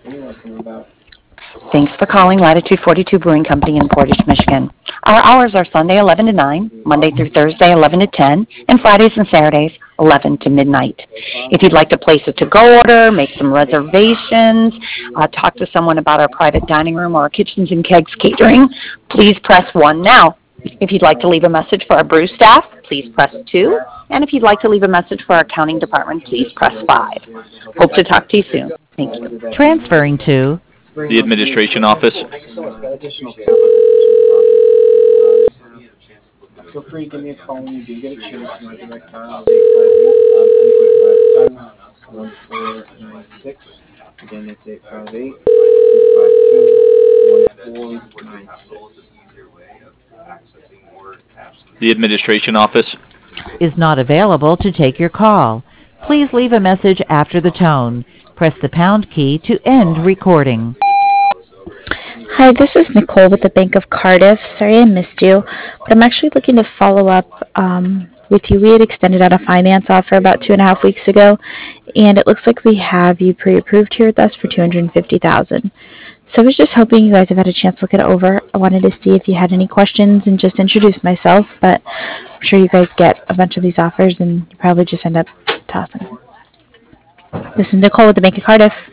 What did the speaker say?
Thanks for calling Latitude 42 Brewing Company in Portage, Michigan. Our hours are Sunday 11 to 9, Monday through Thursday 11 to 10, and Fridays and Saturdays 11 to midnight. If you'd like to place a to-go order, make some reservations, talk to someone about our private dining room or our kitchens and kegs catering, please press 1 now. If you'd like to leave a message for our brew staff, please press 2. And if you'd like to leave a message for our accounting department, please press 5. Hope to talk to you soon. Thank you. Transferring to The administration office. Feel free to give me a call when you do get a chance. My direct dial 858-1496. Again, it's 858-252-1496. The administration office. is not available to take your call. Please leave a message after the tone. Press the pound key to end recording. Hi, this is Nicole with the Bank of Cardiff. Sorry I missed you, but I'm actually looking to follow up with you. We had extended out a finance offer about 2.5 weeks ago, and it looks like we have you pre-approved here with us for $250,000. So I was just hoping you guys have had a chance to look it over. I wanted to see if you had any questions and just introduce myself, but I'm sure you guys get a bunch of these offers, and you probably just end up tossing. This is Nicole with the Bank of Cardiff.